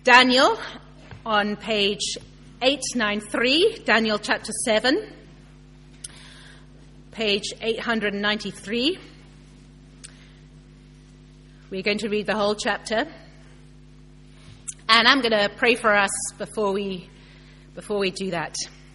Daniel on page 893, Daniel chapter 7, page 893. We're going to read the whole chapter. And I'm going to pray for us before we do that.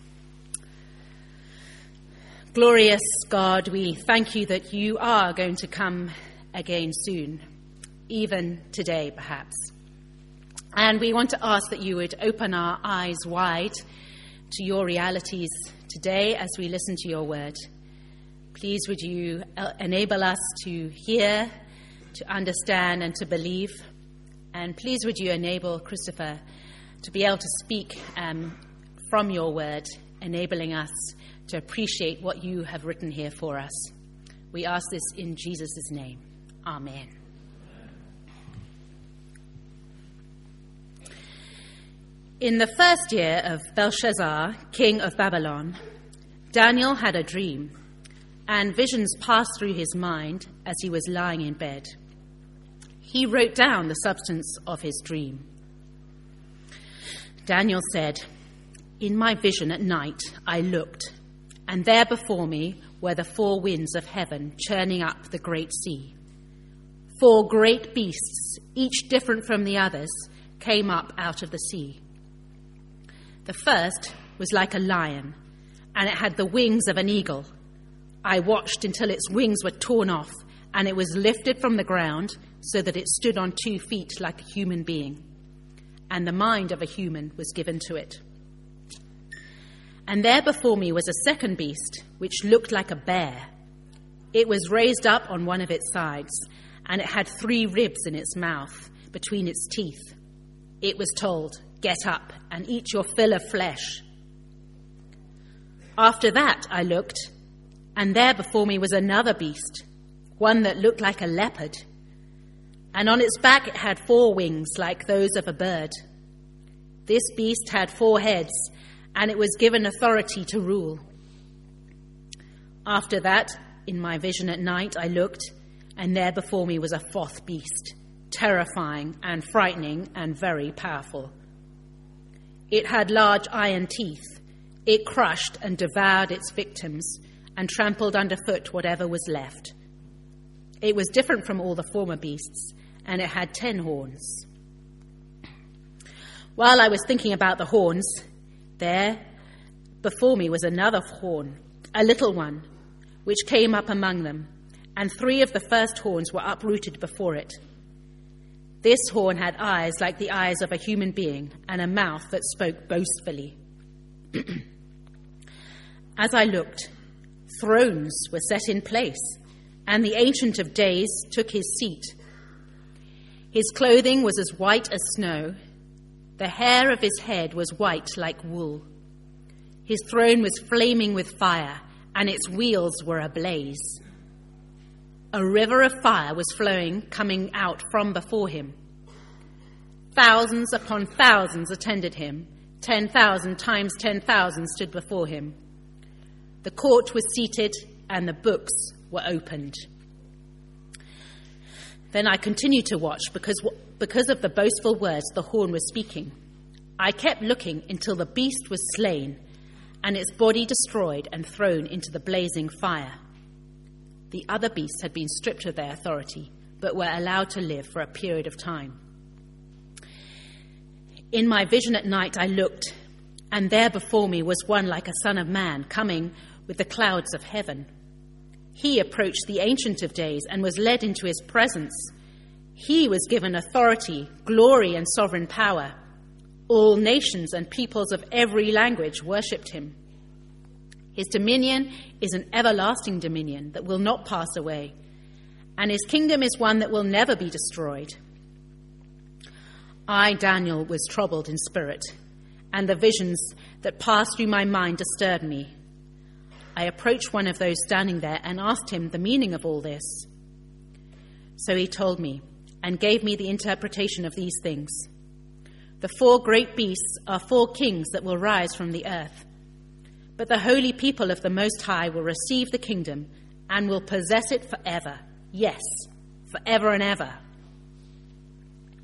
Glorious God, we thank you that you are going to come again soon, even today perhaps. And we want to ask that you would open our eyes wide to your realities today as we listen to your word. Please would you enable us to hear, to understand and to believe. And please would you enable Christopher to be able to speak from your word, enabling us to appreciate what you have written here for us. We ask this in Jesus' name. Amen. In the first year of Belshazzar, king of Babylon, Daniel had a dream, and visions passed through his mind as he was lying in bed. He wrote down the substance of his dream. Daniel said, "In my vision at night I looked, and there before me were the four winds of heaven churning up the great sea. 4 great beasts, each different from the others, came up out of the sea. The first was like a lion, and it had the wings of an eagle. I watched until its wings were torn off, and it was lifted from the ground so that it stood on 2 feet like a human being, and the mind of a human was given to it. And there before me was a second beast, which looked like a bear. It was raised up on one of its sides, and it had 3 ribs in its mouth between its teeth. It was told, 'Get up and eat your fill of flesh.' After that I looked, and there before me was another beast, one that looked like a leopard, and on its back it had 4 wings like those of a bird. This beast had 4 heads, and it was given authority to rule. After that, in my vision at night, I looked, and there before me was a 4th beast, terrifying and frightening and very powerful. It had large iron teeth. It crushed and devoured its victims and trampled underfoot whatever was left. It was different from all the former beasts, and it had 10 horns. While I was thinking about the horns, there before me was another horn, a little one, which came up among them, and 3 of the first horns were uprooted before it. This horn had eyes like the eyes of a human being, and a mouth that spoke boastfully. As I looked, thrones were set in place, and the Ancient of Days took his seat. His clothing was as white as snow. The hair of his head was white like wool. His throne was flaming with fire, and its wheels were ablaze. A river of fire was flowing, coming out from before him. Thousands upon thousands attended him. 10,000 times 10,000 stood before him. The court was seated, and the books were opened. Then I continued to watch because of the boastful words the horn was speaking. I kept looking until the beast was slain, and its body destroyed and thrown into the blazing fire. The other beasts had been stripped of their authority, but were allowed to live for a period of time. In my vision at night I looked, and there before me was one like a son of man coming with the clouds of heaven. He approached the Ancient of Days and was led into his presence. He was given authority, glory, and sovereign power. All nations and peoples of every language worshipped him. His dominion is an everlasting dominion that will not pass away, and his kingdom is one that will never be destroyed. I, Daniel, was troubled in spirit, and the visions that passed through my mind disturbed me. I approached one of those standing there and asked him the meaning of all this. So he told me and gave me the interpretation of these things. The 4 great beasts are 4 kings that will rise from the earth. But the holy people of the Most High will receive the kingdom and will possess it forever. Yes, forever and ever.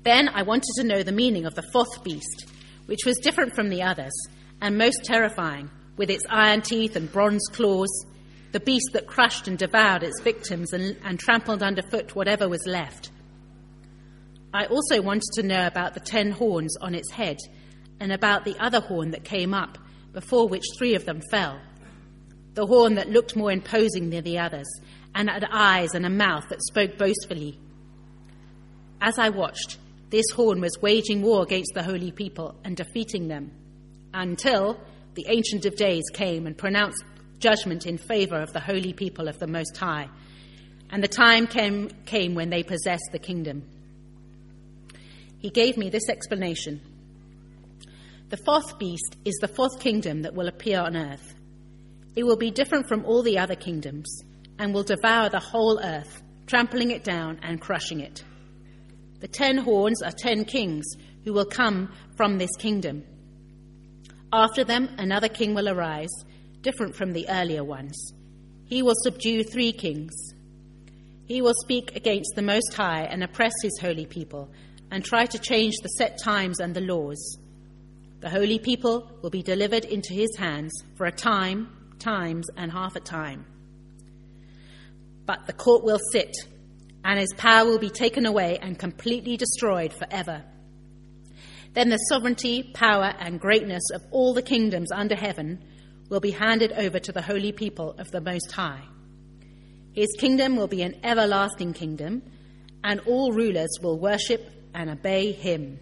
Then I wanted to know the meaning of the fourth beast, which was different from the others and most terrifying, with its iron teeth and bronze claws, the beast that crushed and devoured its victims and trampled underfoot whatever was left. I also wanted to know about the 10 horns on its head and about the other horn that came up, before which 3 of them fell, the horn that looked more imposing than the others and had eyes and a mouth that spoke boastfully. As I watched, this horn was waging war against the holy people and defeating them, until the Ancient of Days came and pronounced judgment in favor of the holy people of the Most High. And the time came when they possessed the kingdom. He gave me this explanation. The fourth beast is the fourth kingdom that will appear on earth. It will be different from all the other kingdoms and will devour the whole earth, trampling it down and crushing it. The 10 horns are 10 kings who will come from this kingdom. After them, another king will arise, different from the earlier ones. He will subdue 3 kings. He will speak against the Most High and oppress his holy people and try to change the set times and the laws. The holy people will be delivered into his hands for a time, times, and half a time. But the court will sit, and his power will be taken away and completely destroyed forever. Then the sovereignty, power, and greatness of all the kingdoms under heaven will be handed over to the holy people of the Most High. His kingdom will be an everlasting kingdom, and all rulers will worship and obey him.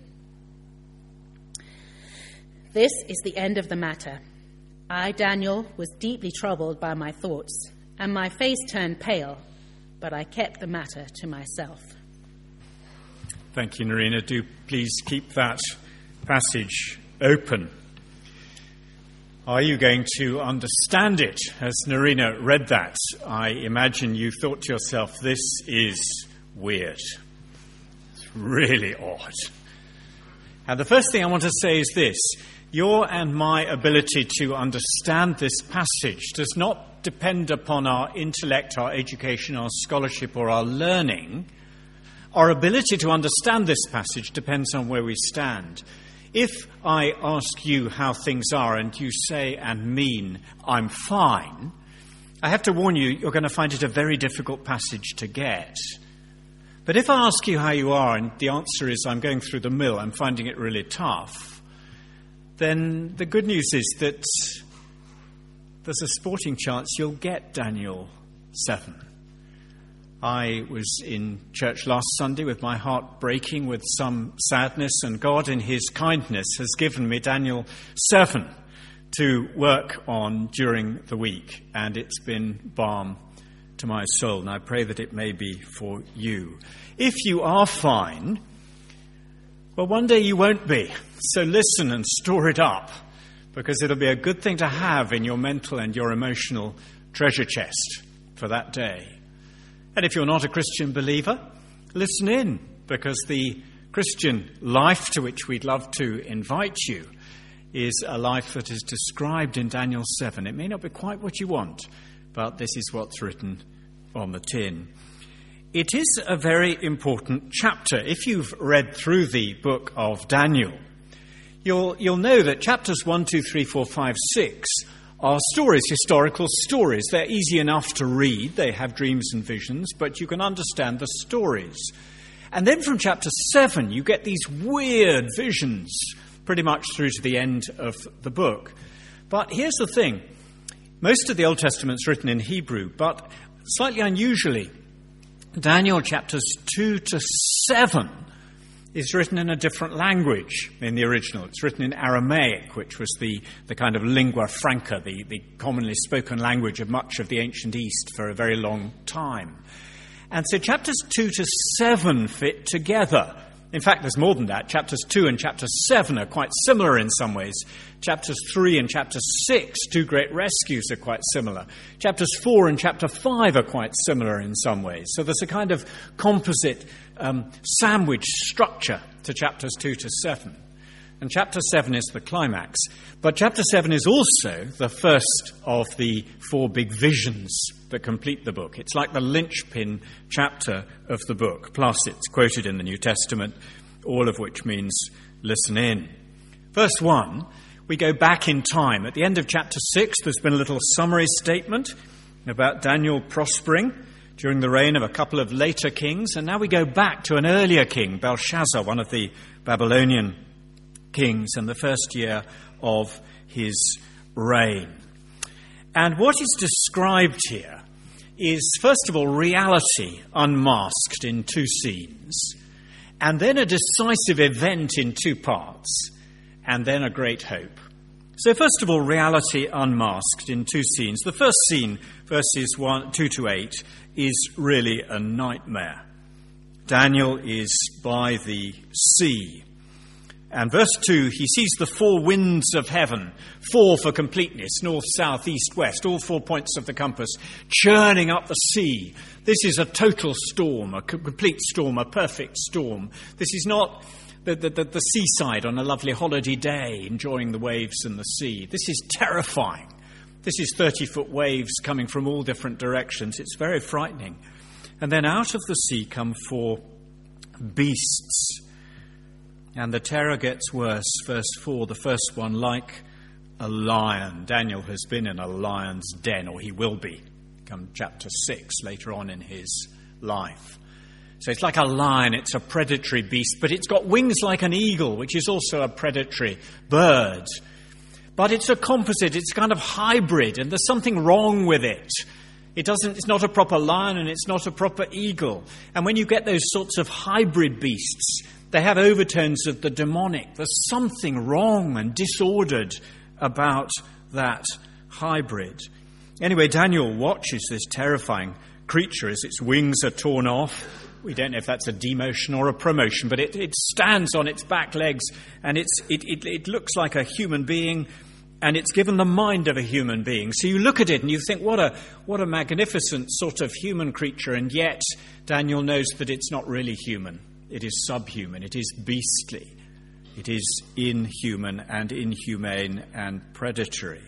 This is the end of the matter. I, Daniel, was deeply troubled by my thoughts, and my face turned pale, but I kept the matter to myself. Thank you, Nerina. Do please keep that passage open. Are you going to understand it? As Nerina read that, I imagine you thought to yourself, this is weird. It's really odd. And the first thing I want to say is this. Your and my ability to understand this passage does not depend upon our intellect, our education, our scholarship, or our learning. Our ability to understand this passage depends on where we stand. If I ask you how things are and you say and mean, I'm fine, I have to warn you, you're going to find it a very difficult passage to get. But if I ask you how you are and the answer is, I'm going through the mill, I'm finding it really tough, then the good news is that there's a sporting chance you'll get Daniel 7. I was in church last Sunday with my heart breaking with some sadness, and God in his kindness has given me Daniel 7 to work on during the week, and it's been balm to my soul, and I pray that it may be for you. If you are fine, well, one day you won't be, so listen and store it up, because it'll be a good thing to have in your mental and your emotional treasure chest for that day. And if you're not a Christian believer, listen in, because the Christian life to which we'd love to invite you is a life that is described in Daniel 7. It may not be quite what you want, but this is what's written on the tin. It is a very important chapter. If you've read through the book of Daniel, you'll know that chapters 1, 2, 3, 4, 5, 6 are stories, historical stories. They're easy enough to read. They have dreams and visions, but you can understand the stories. And then from chapter 7, you get these weird visions pretty much through to the end of the book. But here's the thing. Most of the Old Testament's written in Hebrew, but slightly unusually, Daniel chapters 2 to 7 is written in a different language in the original. It's written in Aramaic, which was the kind of lingua franca, the commonly spoken language of much of the ancient East for a very long time. And so chapters 2 to 7 fit together. In fact, there's more than that. Chapters 2 and chapter 7 are quite similar in some ways. Chapters 3 and chapter 6, two great rescues, are quite similar. Chapters 4 and chapter 5 are quite similar in some ways. So there's a kind of composite sandwich structure to chapters 2 to 7. And chapter 7 is the climax. But chapter 7 is also the first of the 4 big visions that complete the book. It's like the linchpin chapter of the book. Plus, it's quoted in the New Testament all of which means listen in. Verse 1, we go back in time. At the end of chapter 6, there's been a little summary statement about Daniel prospering during the reign of a couple of later kings. And now we go back to an earlier king, Belshazzar, one of the Babylonian kings, in the first year of his reign. And what is described here is, first of all, reality unmasked in two scenes, and then a decisive event in two parts, and then a great hope. So first of all, reality unmasked in two scenes. The first scene, verses 2 to 8, is really a nightmare. Daniel is by the sea. And verse 2, he sees the four winds of heaven, four for completeness, north, south, east, west, all 4 points of the compass, churning up the sea. This is a total storm, a complete storm, a perfect storm. This is not the seaside on a lovely holiday day, enjoying the waves and the sea. This is terrifying. This is 30-foot waves coming from all different directions. It's very frightening. And then out of the sea come four beasts. And the terror gets worse. Verse 4, the first one, like a lion. Daniel has been in a lion's den, or he will be, come chapter 6, later on in his life. So it's like a lion, it's a predatory beast, but it's got wings like an eagle, which is also a predatory bird. But it's a composite, it's kind of hybrid, and there's something wrong with it. It's not a proper lion and it's not a proper eagle. And when you get those sorts of hybrid beasts, they have overtones of the demonic. There's something wrong and disordered about that hybrid. Anyway, Daniel watches this terrifying creature as its wings are torn off. We don't know if that's a demotion or a promotion, but it stands on its back legs and it looks like a human being, and it's given the mind of a human being. So you look at it and you think, what a magnificent sort of human creature, and yet Daniel knows that it's not really human. It is subhuman. It is beastly. It is inhuman and inhumane and predatory.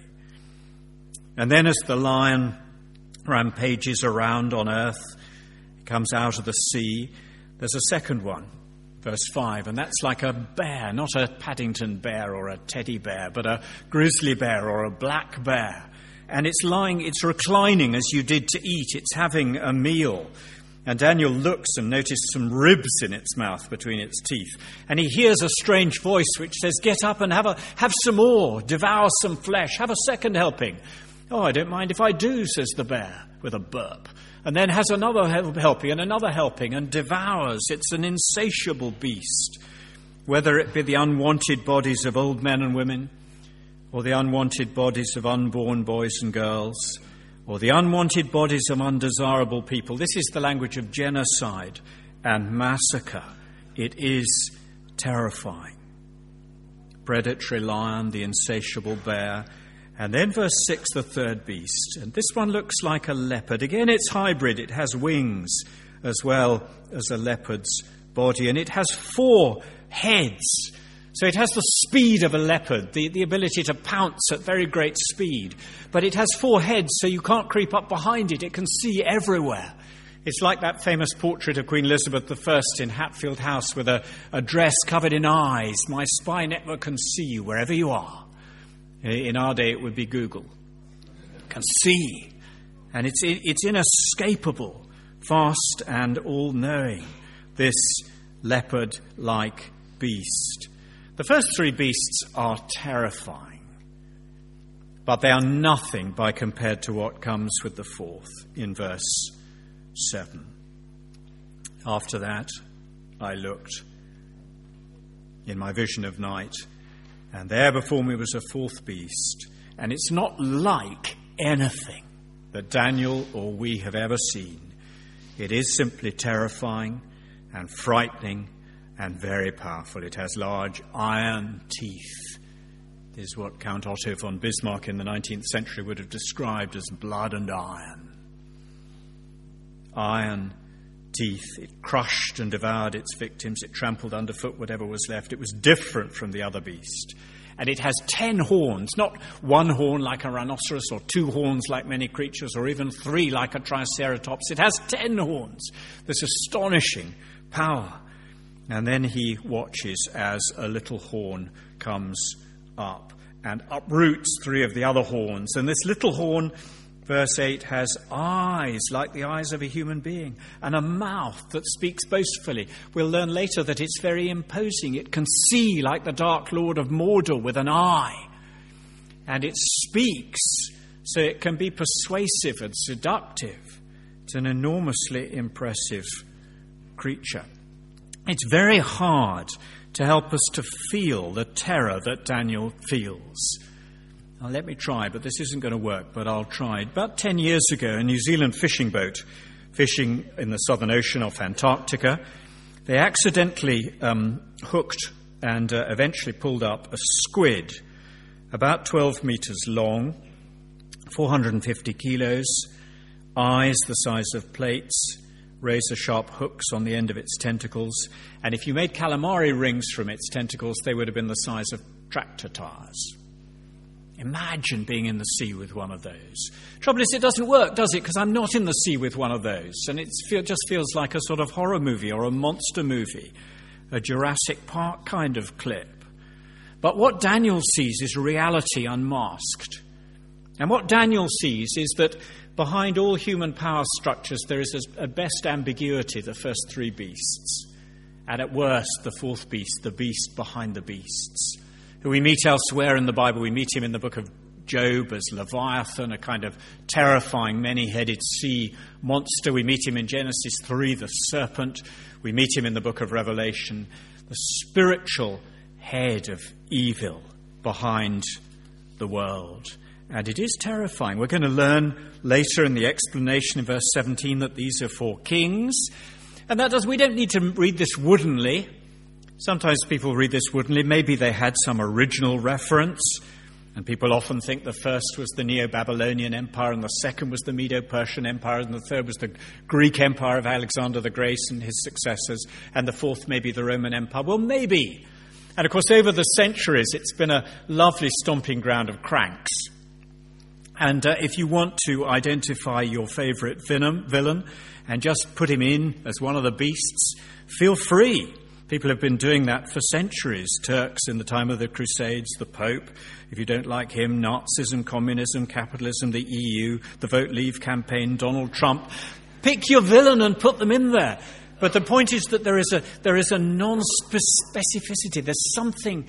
And then as the lion rampages around on earth, comes out of the sea, there's a second one, verse 5, and that's like a bear, not a Paddington bear or a teddy bear, but a grizzly bear or a black bear. And it's reclining as you did to eat. It's having a meal. And Daniel looks and notices some ribs in its mouth between its teeth. And he hears a strange voice which says, "Get up and have some more, devour some flesh, have a second helping." "Oh, I don't mind if I do," says the bear with a burp. And then has another helping and another helping and devours. It's an insatiable beast. Whether it be the unwanted bodies of old men and women, or the unwanted bodies of unborn boys and girls, or the unwanted bodies of undesirable people. This is the language of genocide and massacre. It is terrifying. Predatory lion, the insatiable bear. And then verse 6, the third beast. And this one looks like a leopard. Again, it's hybrid. It has wings as well as a leopard's body. And it has 4 heads. So it has the speed of a leopard, the ability to pounce at very great speed. But it has 4 heads, so you can't creep up behind it. It can see everywhere. It's like that famous portrait of Queen Elizabeth I in Hatfield House with a dress covered in eyes. "My spy network can see you wherever you are." In our day, it would be Google. It can see. And it's inescapable, fast and all-knowing, this leopard-like beast. The first 3 beasts are terrifying, but they are nothing by compared to what comes with the 4th in verse 7. After that, I looked in my vision of night, and there before me was a 4th beast, and it's not like anything that Daniel or we have ever seen. It is simply terrifying and frightening and very powerful. It has large iron teeth. This is what Count Otto von Bismarck in the 19th century would have described as blood and iron. Iron teeth. It crushed and devoured its victims. It trampled underfoot whatever was left. It was different from the other beast. And it has 10 horns, not 1 horn like a rhinoceros, or 2 horns like many creatures, or even 3 like a triceratops. It has 10 horns. This astonishing power. And then he watches as a little horn comes up and uproots 3 of the other horns. And this little horn, verse 8, has eyes like the eyes of a human being and a mouth that speaks boastfully. We'll learn later that it's very imposing. It can see like the Dark Lord of Mordor with an eye. And it speaks so it can be persuasive and seductive. It's an enormously impressive creature. It's very hard to help us to feel the terror that Daniel feels. Now, let me try, but this isn't going to work, but I'll try. About 10 years ago, a New Zealand fishing boat fishing in the Southern Ocean off Antarctica, they accidentally hooked and eventually pulled up a squid about 12 meters long, 450 kilos, eyes the size of plates, razor-sharp hooks on the end of its tentacles, and if you made calamari rings from its tentacles, they would have been the size of tractor tires. Imagine being in the sea with one of those. Trouble is, it doesn't work, does it? Because I'm not in the sea with one of those, and it just feels like a sort of horror movie or a monster movie, a Jurassic Park kind of clip. But what Daniel sees is reality unmasked. And what Daniel sees is that behind all human power structures, there is at best ambiguity, the first 3 beasts. And at worst, the 4th beast, the beast behind the beasts, who we meet elsewhere in the Bible. We meet him in the book of Job as Leviathan, a kind of terrifying many-headed sea monster. We meet him in Genesis 3, the serpent. We meet him in the book of Revelation, the spiritual head of evil behind the world. And it is terrifying. We're going to learn later in the explanation in verse 17 that these are 4 kings. And we don't need to read this woodenly. Sometimes people read this woodenly. Maybe they had some original reference. And people often think the first was the Neo-Babylonian Empire, and the second was the Medo-Persian Empire, and the third was the Greek Empire of Alexander the Great and his successors, and the fourth maybe the Roman Empire. Well, maybe. And of course, over the centuries, it's been a lovely stomping ground of cranks. And if you want to identify your favourite villain and just put him in as one of the beasts, feel free. People have been doing that for centuries. Turks in the time of the Crusades, the Pope. If you don't like him, Nazism, communism, capitalism, the EU, the Vote Leave campaign, Donald Trump. Pick your villain and put them in there. But the point is that there is a non-specificity. There's something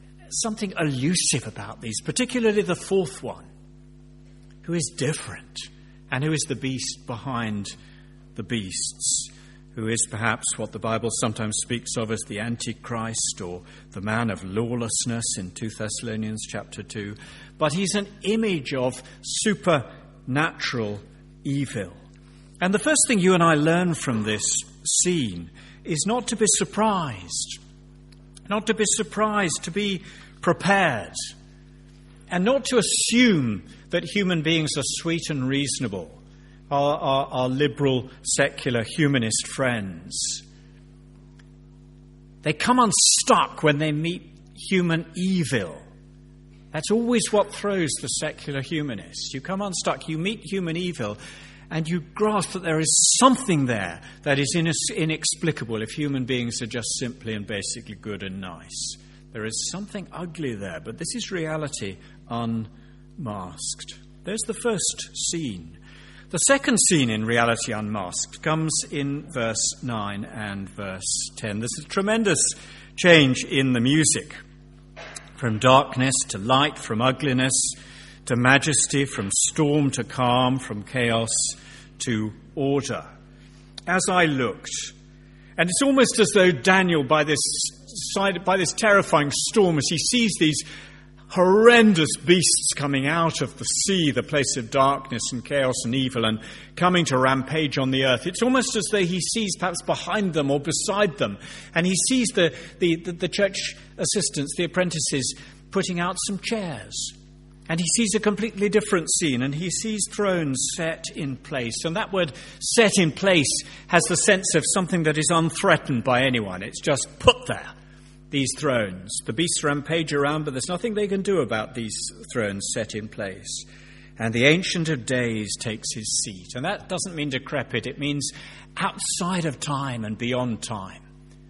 elusive about these, particularly the 4th one, who is different, and who is the beast behind the beasts, who is perhaps what the Bible sometimes speaks of as the Antichrist or the man of lawlessness in 2 Thessalonians chapter 2. But he's an image of supernatural evil. And the first thing you and I learn from this scene is not to be surprised, to be prepared, and not to assume that human beings are sweet and reasonable, our liberal, secular, humanist friends. They come unstuck when they meet human evil. That's always what throws the secular humanists. You come unstuck, you meet human evil, and you grasp that there is something there that is inexplicable if human beings are just simply and basically good and nice. There is something ugly there, but this is reality unmasked. There's the first scene. The second scene in Reality Unmasked comes in verse 9 and verse 10. There's a tremendous change in the music. From darkness to light, from ugliness to majesty, from storm to calm, from chaos to order. As I looked, and it's almost as though Daniel, by this terrifying storm, as he sees these horrendous beasts coming out of the sea, the place of darkness and chaos and evil, and coming to rampage on the earth. It's almost as though he sees perhaps behind them or beside them, and he sees the church assistants, the apprentices, putting out some chairs. And he sees a completely different scene, and he sees thrones set in place. And that word set in place has the sense of something that is unthreatened by anyone. It's just put there. These thrones. The beasts rampage around, but there's nothing they can do about these thrones set in place. And the Ancient of Days takes his seat. And that doesn't mean decrepit. It means outside of time and beyond time.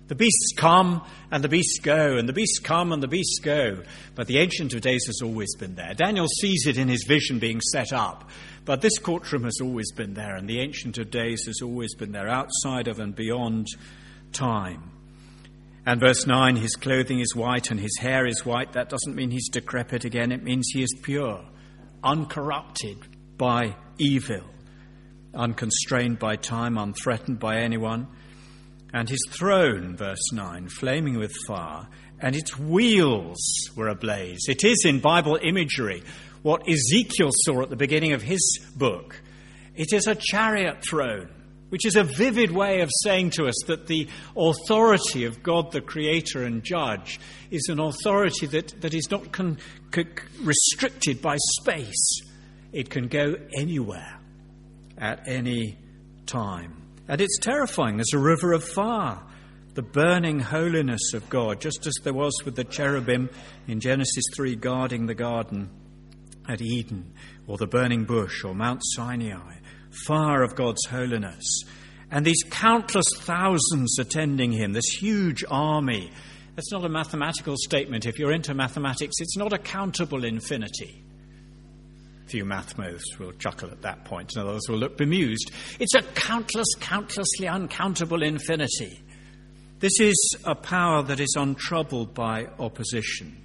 The beasts come and the beasts go, and the beasts come and the beasts go. But the Ancient of Days has always been there. Daniel sees it in his vision being set up. But this courtroom has always been there, and the Ancient of Days has always been there, outside of and beyond time. And verse 9, his clothing is white and his hair is white. That doesn't mean he's decrepit again. It means he is pure, uncorrupted by evil, unconstrained by time, unthreatened by anyone. And his throne, verse 9, flaming with fire, and its wheels were ablaze. It is in Bible imagery what Ezekiel saw at the beginning of his book. It is a chariot throne, which is a vivid way of saying to us that the authority of God, the Creator and Judge, is an authority that is not restricted by space. It can go anywhere, at any time. And it's terrifying. There's a river of fire, the burning holiness of God, just as there was with the cherubim in Genesis 3 guarding the garden at Eden, or the burning bush, or Mount Sinai. Fire of God's holiness. And these countless thousands attending him, this huge army. That's not a mathematical statement. If you're into mathematics, it's not a countable infinity. Few math moths will chuckle at that point, and others will look bemused. It's a countlessly uncountable infinity. This is a power that is untroubled by opposition,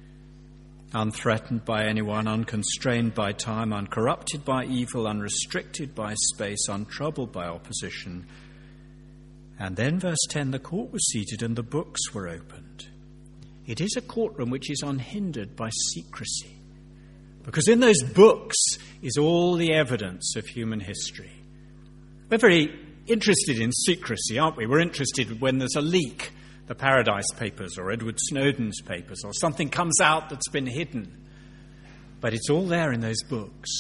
unthreatened by anyone, unconstrained by time, uncorrupted by evil, unrestricted by space, untroubled by opposition. And then verse 10, the court was seated and the books were opened. It is a courtroom which is unhindered by secrecy, because in those books is all the evidence of human history. We're very interested in secrecy, aren't we? We're interested when there's a leak, the Paradise Papers or Edward Snowden's papers, or something comes out that's been hidden. But it's all there in those books.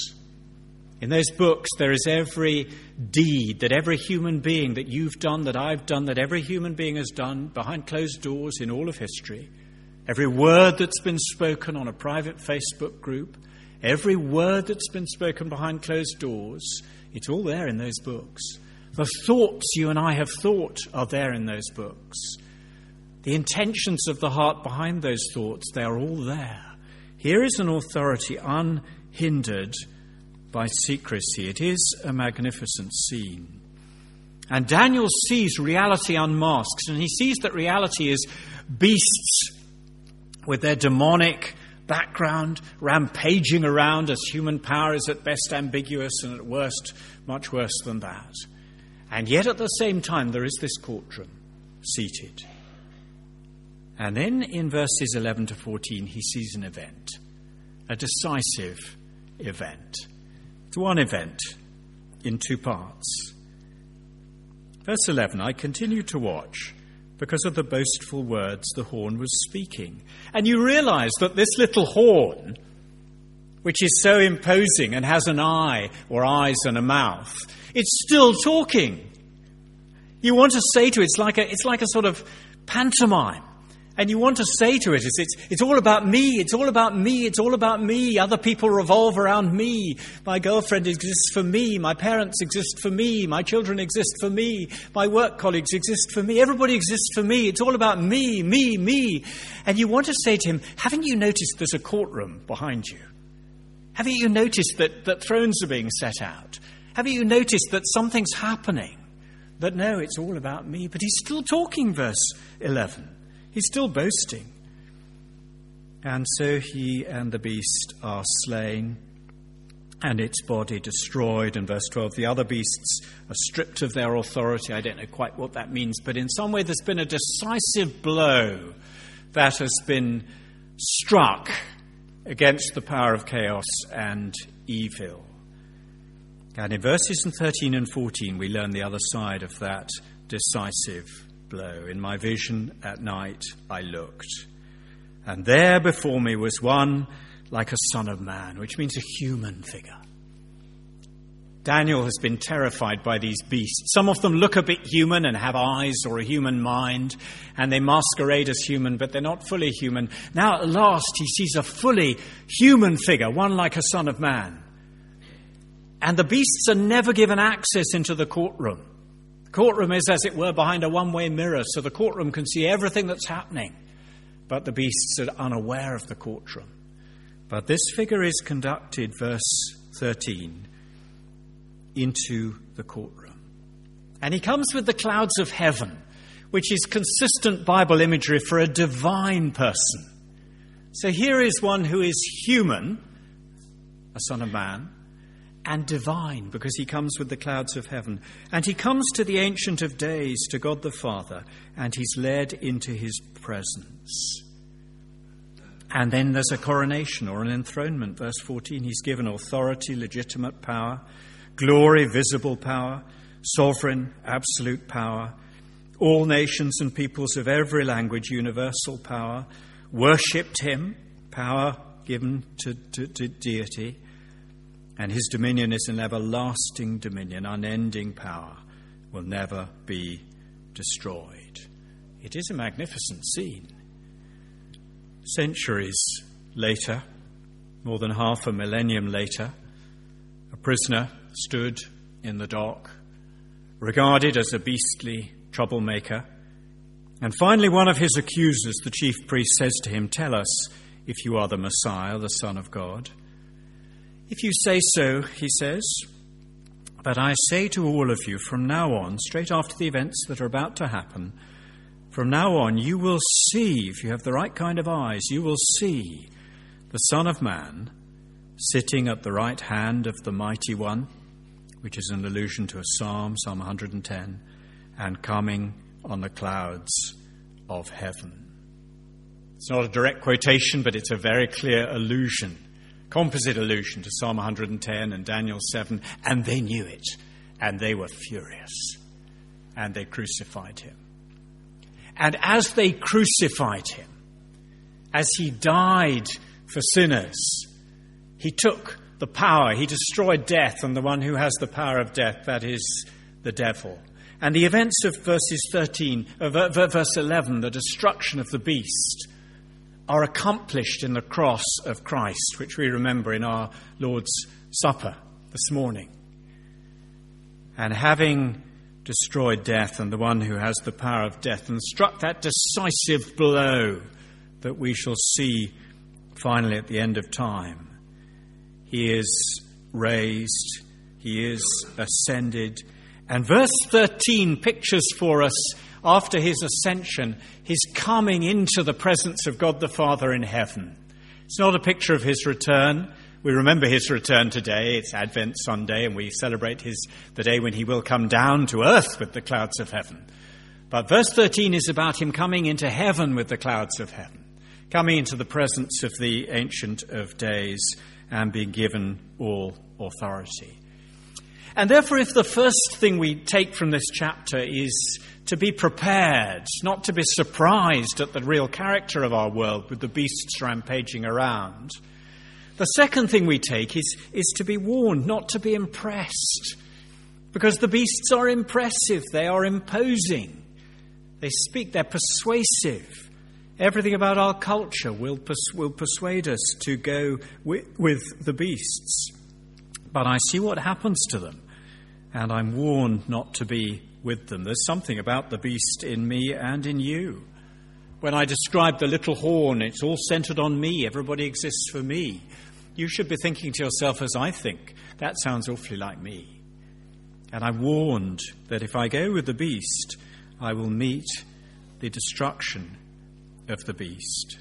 In those books there is every deed that every human being, that you've done, that I've done, that every human being has done behind closed doors in all of history. Every word that's been spoken on a private Facebook group, every word that's been spoken behind closed doors, it's all there in those books. The thoughts you and I have thought are there in those books. The intentions of the heart behind those thoughts, they are all there. Here is an authority unhindered by secrecy. It is a magnificent scene. And Daniel sees reality unmasked, and he sees that reality is beasts with their demonic background, rampaging around, as human power is at best ambiguous and at worst much worse than that. And yet at the same time there is this courtroom seated. And then in verses 11 to 14 he sees an event, a decisive event. It's one event in two parts. Verse 11, I continued to watch because of the boastful words the horn was speaking. And you realize that this little horn, which is so imposing and has an eye or eyes and a mouth, it's still talking. You want to say to it, it's like a sort of pantomime. And you want to say to it, it's all about me, it's all about me, it's all about me. Other people revolve around me. My girlfriend exists for me. My parents exist for me. My children exist for me. My work colleagues exist for me. Everybody exists for me. It's all about me, me, me. And you want to say to him, haven't you noticed there's a courtroom behind you? Haven't you noticed that thrones are being set out? Haven't you noticed that something's happening? That no, it's all about me. But he's still talking, verse 11. He's still boasting. And so he and the beast are slain, and its body destroyed. And verse 12, the other beasts are stripped of their authority. I don't know quite what that means, but in some way there's been a decisive blow that has been struck against the power of chaos and evil. And in verses 13 and 14 we learn the other side of that decisive blow. In my vision at night I looked, and there before me was one like a son of man, which means a human figure. Daniel has been terrified by these beasts. Some of them look a bit human and have eyes or a human mind, and they masquerade as human, but they're not fully human. Now at last he sees a fully human figure, one like a son of man. And the beasts are never given access into the courtroom. The courtroom is, as it were, behind a one-way mirror, so the courtroom can see everything that's happening, but the beasts are unaware of the courtroom. But this figure is conducted, verse 13, into the courtroom. And he comes with the clouds of heaven, which is consistent Bible imagery for a divine person. So here is one who is human, a son of man, and divine, because he comes with the clouds of heaven. And he comes to the Ancient of Days, to God the Father, and he's led into his presence. And then there's a coronation or an enthronement. Verse 14, he's given authority, legitimate power, glory, visible power, sovereign, absolute power, all nations and peoples of every language, universal power, worshipped him, power given to deity, and his dominion is an everlasting dominion, unending power, will never be destroyed. It is a magnificent scene. Centuries later, more than half a millennium later, a prisoner stood in the dock, regarded as a beastly troublemaker, and finally one of his accusers, the chief priest, says to him, "Tell us if you are the Messiah, the Son of God." "If you say so," he says, "but I say to all of you, from now on, straight after the events that are about to happen, from now on you will see, if you have the right kind of eyes, you will see the Son of Man sitting at the right hand of the Mighty One," which is an allusion to a psalm, Psalm 110, "and coming on the clouds of heaven." It's not a direct quotation, but it's a very clear allusion, composite allusion to Psalm 110 and Daniel 7, and they knew it, and they were furious, and they crucified him. And as they crucified him, as he died for sinners, he took the power, he destroyed death, and the one who has the power of death, that is the devil. And the events of verse 11, the destruction of the beast, are accomplished in the cross of Christ, which we remember in our Lord's Supper this morning. And having destroyed death and the one who has the power of death, and struck that decisive blow that we shall see finally at the end of time, he is raised, he is ascended. And verse 13 pictures for us, after his ascension, his coming into the presence of God the Father in heaven. It's not a picture of his return. We remember his return today. It's Advent Sunday, and we celebrate the day when he will come down to earth with the clouds of heaven. But verse 13 is about him coming into heaven with the clouds of heaven, coming into the presence of the Ancient of Days and being given all authority. And therefore, if the first thing we take from this chapter is to be prepared, not to be surprised at the real character of our world with the beasts rampaging around, the second thing we take is to be warned, not to be impressed. Because the beasts are impressive, they are imposing, they speak, they're persuasive. Everything about our culture will persuade us to go with the beasts. But I see what happens to them, and I'm warned not to be with them. There's something about the beast in me and in you. When I describe the little horn, it's all centered on me. Everybody exists for me. You should be thinking to yourself, as I think, that sounds awfully like me. And I'm warned that if I go with the beast, I will meet the destruction of the beast.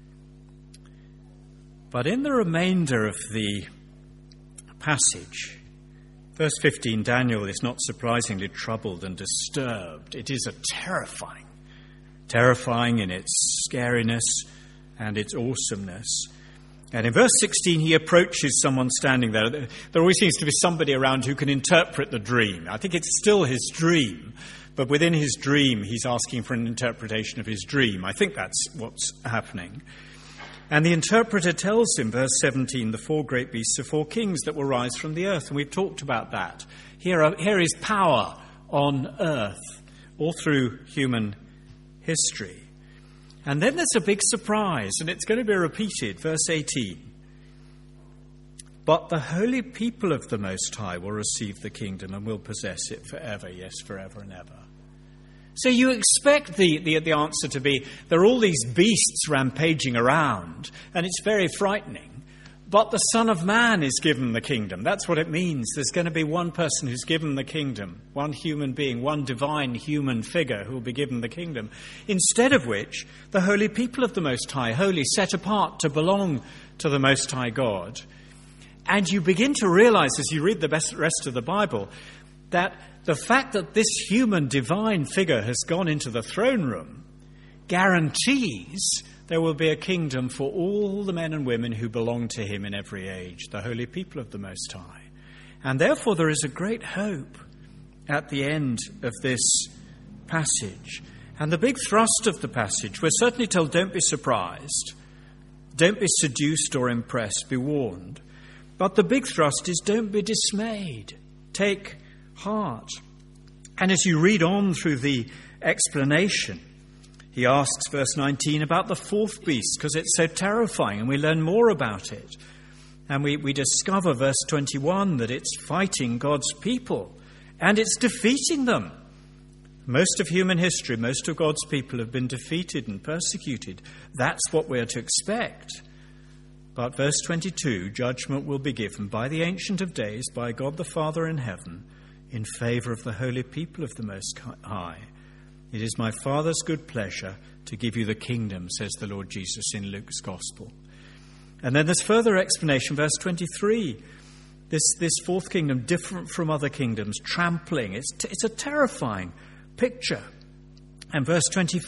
But in the remainder of the passage, verse 15, Daniel is not surprisingly troubled and disturbed. It is a terrifying in its scariness and its awesomeness. And in verse 16, he approaches someone standing there. There always seems to be somebody around who can interpret the dream. I think it's still his dream, but within his dream, he's asking for an interpretation of his dream. I think that's what's happening. And the interpreter tells him, verse 17, the four great beasts are four kings that will rise from the earth. And we've talked about that. Here is power on earth, all through human history. And then there's a big surprise, and it's going to be repeated. Verse 18. But the holy people of the Most High will receive the kingdom and will possess it forever, yes, forever and ever. So you expect the answer to be, there are all these beasts rampaging around, and it's very frightening. But the Son of Man is given the kingdom. That's what it means. There's going to be one person who's given the kingdom, one human being, one divine human figure who will be given the kingdom. Instead of which, the holy people of the Most High, holy, set apart to belong to the Most High God. And you begin to realize as you read the rest of the Bible that the fact that this human divine figure has gone into the throne room guarantees there will be a kingdom for all the men and women who belong to him in every age, the holy people of the Most High. And therefore there is a great hope at the end of this passage. And the big thrust of the passage, we're certainly told, don't be surprised, don't be seduced or impressed, be warned. But the big thrust is don't be dismayed, take heart. And as you read on through the explanation, he asks, verse 19, about the fourth beast, because it's so terrifying, and we learn more about it. And we discover, verse 21, that it's fighting God's people, and it's defeating them. Most of human history, most of God's people have been defeated and persecuted. That's what we're to expect. But verse 22, judgment will be given by the Ancient of Days, by God the Father in heaven, in favour of the holy people of the Most High. It is my Father's good pleasure to give you the kingdom, says the Lord Jesus in Luke's Gospel. And then there's further explanation, verse 23. This fourth kingdom, different from other kingdoms, trampling. It's a terrifying picture. And verse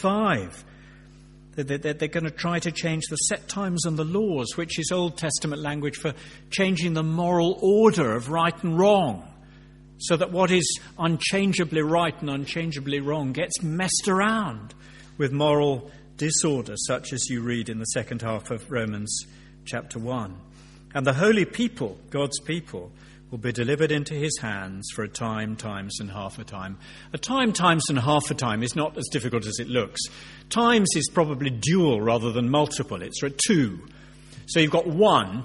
25, they're going to try to change the set times and the laws, which is Old Testament language for changing the moral order of right and wrong, so that what is unchangeably right and unchangeably wrong gets messed around with moral disorder, such as you read in the second half of Romans chapter 1. And the holy people, God's people, will be delivered into his hands for a time, times, and half a time. A time, times, and half a time is not as difficult as it looks. Times is probably dual rather than multiple. It's a two. So you've got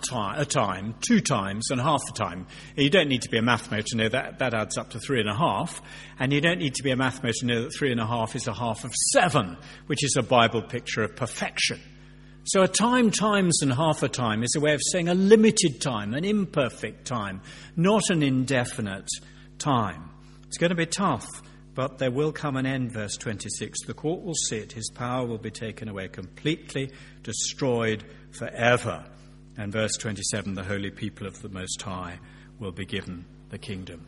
a time, two times, and half a time. You don't need to be a mathematician to know that adds up to 3.5. And you don't need to be a mathematician to know that 3.5 is a half of 7, which is a Bible picture of perfection. So a time, times, and half a time is a way of saying a limited time, an imperfect time, not an indefinite time. It's going to be tough, but there will come an end, verse 26. The court will sit, his power will be taken away, completely destroyed forever. And verse 27, the holy people of the Most High will be given the kingdom.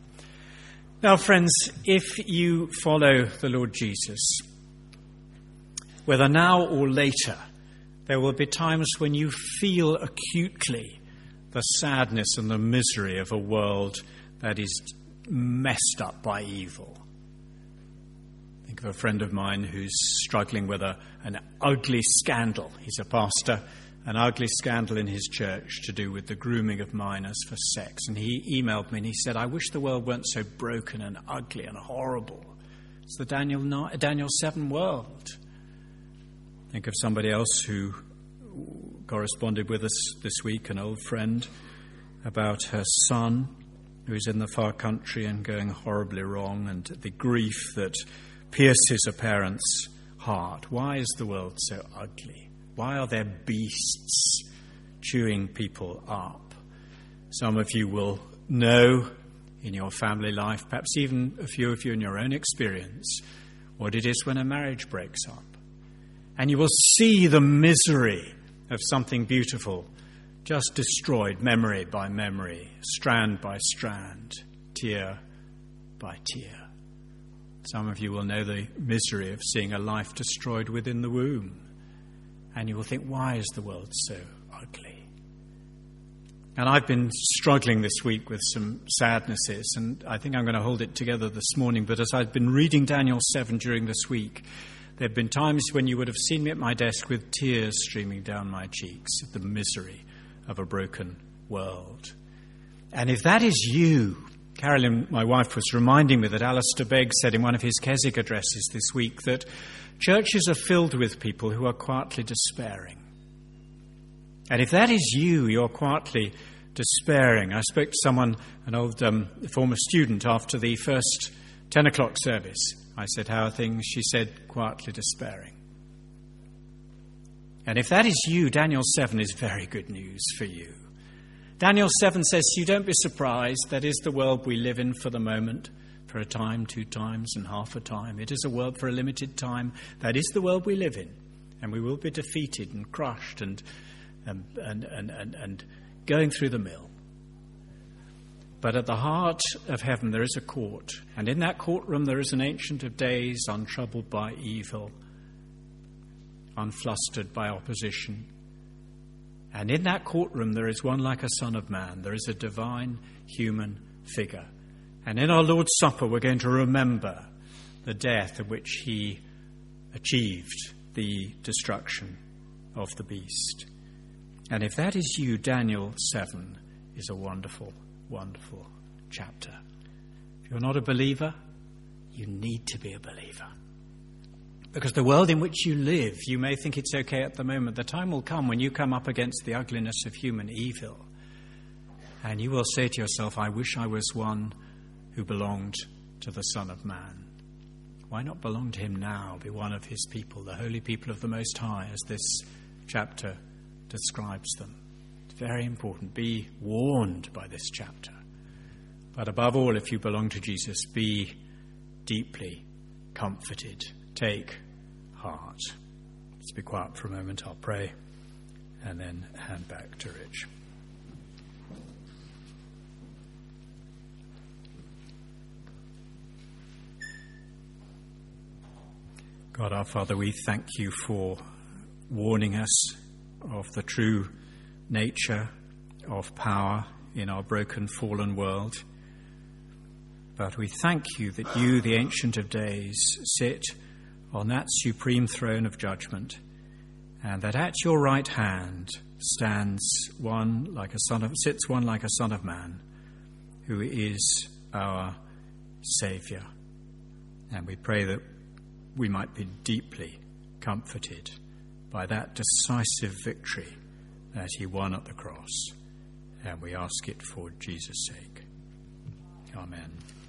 Now, friends, if you follow the Lord Jesus, whether now or later, there will be times when you feel acutely the sadness and the misery of a world that is messed up by evil. Think of a friend of mine who's struggling with an ugly scandal. He's a pastor, an ugly scandal in his church to do with the grooming of minors for sex. And he emailed me and he said, I wish the world weren't so broken and ugly and horrible. It's the Daniel 7 world. Think of somebody else who corresponded with us this week, an old friend, about her son who's in the far country and going horribly wrong, and the grief that pierces a parent's heart. Why is the world so ugly? Why are there beasts chewing people up? Some of you will know in your family life, perhaps even a few of you in your own experience, what it is when a marriage breaks up. And you will see the misery of something beautiful just destroyed, memory by memory, strand by strand, tear by tear. Some of you will know the misery of seeing a life destroyed within the womb. And you will think, why is the world so ugly? And I've been struggling this week with some sadnesses, and I think I'm going to hold it together this morning. But as I've been reading Daniel 7 during this week, there have been times when you would have seen me at my desk with tears streaming down my cheeks at the misery of a broken world. And if that is you, Carolyn, my wife, was reminding me that Alistair Begg said in one of his Keswick addresses this week that churches are filled with people who are quietly despairing. And if that is you, you're quietly despairing. I spoke to someone, an old former student, after the first 10 o'clock service. I said, "How are things?" She said, "Quietly despairing." And if that is you, Daniel 7 is very good news for you. Daniel 7 says, "You don't be surprised. That is the world we live in for the moment, for a time, 2 times, and half a time. It is a world for a limited time. That is the world we live in. And we will be defeated and crushed and going through the mill. But at the heart of heaven there is a court, and in that courtroom there is an Ancient of Days, untroubled by evil, unflustered by opposition. And in that courtroom there is one like a Son of Man. There is a divine human figure. And in our Lord's Supper we're going to remember the death at which he achieved the destruction of the beast." And if that is you, Daniel 7 is a wonderful, wonderful chapter. If you're not a believer, you need to be a believer. Because the world in which you live, you may think it's okay at the moment. The time will come when you come up against the ugliness of human evil. And you will say to yourself, "I wish I was one who belonged to the Son of Man." Why not belong to him now, be one of his people, the holy people of the Most High, as this chapter describes them? It's very important. Be warned by this chapter. But above all, if you belong to Jesus, be deeply comforted. Take heart. Let's be quiet for a moment. I'll pray and then hand back to Rich. God our Father, we thank you for warning us of the true nature of power in our broken, fallen world. But we thank you that you, the Ancient of Days, sit on that supreme throne of judgment, and that at your right hand sits one like a Son of Man, who is our Saviour. And we pray that we might be deeply comforted by that decisive victory that he won at the cross. And we ask it for Jesus' sake. Amen.